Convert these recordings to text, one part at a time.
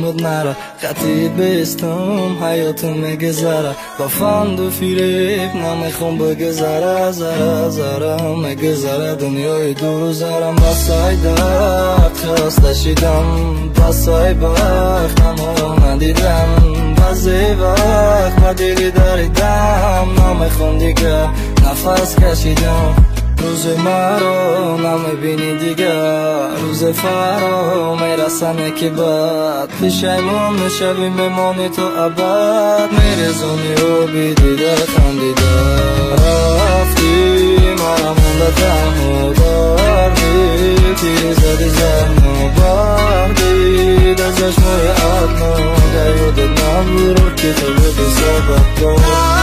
زود نره خطی بستم حیاتم میگذره با فند و فریب نمیخوام بگذره زره زره میگذره دنیای دور زرم بسای درد خسته شدم بسای وقت اما ندیدم بعضی وقت با دیلی داریدم نمیخوام دیگه نفس کشیدم روز مرا نمیبینی دیگه روز فرا میرسنه که بعد پشیمون میشوی میمانی تو ابد میرزونی و بیدیده خندیده رفتی مرا مونده تنها دردی تیری زدی زهنو بردی در چشمای عدنا که یادت نبرو که تو بودی سبب دار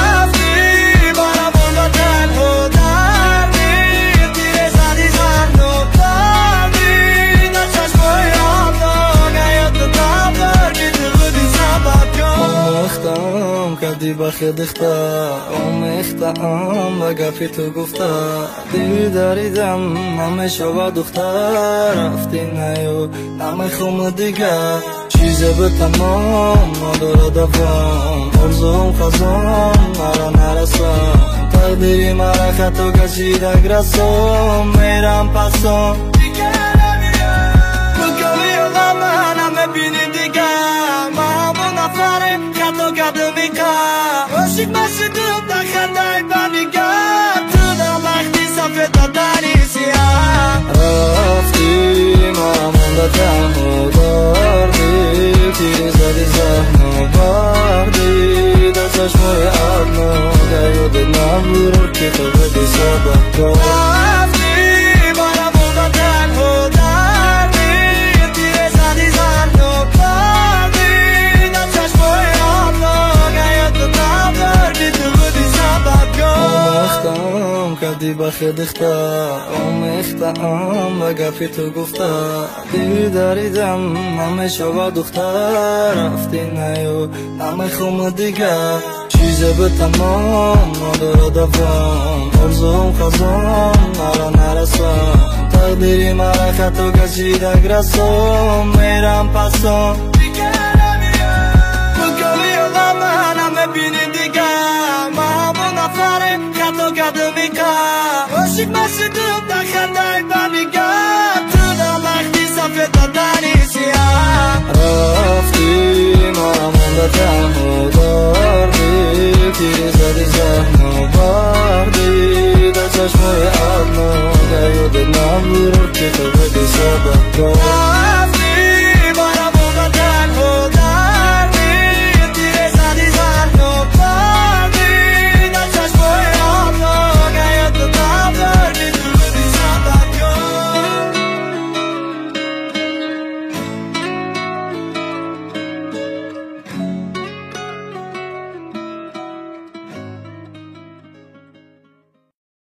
کردی با خدخته اومختم و گفی تو گفته دیوی داریدم نمیشه و دختر رفتی نیو نمیخوام دیگه چیزه به تمام نداره دوام ارزوم خزام مرا نرسم تقدیری مرا خطا کشیده گرسم میرم پسام عاشق بشدم در خندای بنیگر تو در وقتی سفید دادنی سیاه رفتی مرا مونده تنها دردی تیری زدی زهنو بردی در چشمای عدنا که یادت نبرو که تو بودی سبب دار کردی با خدخته اومختم و گفی تو گفته دیوی داریدم نمیشه و دختر رفتی نیو نمیخوام دیگه چیزه به تمام نداره دوام ارزوم خزام مرا نرسم تقدیری مرا خطا کشیده گرسم میرم پسام عاشق بشدم در خندای بنیگر تو در وقتی سفید دادنی سیاه رفتی مرا مونده تنها دردی تیری زدی زهنو بردی در چشمای عدنا که یادت نبرو که تو بودی سبب دار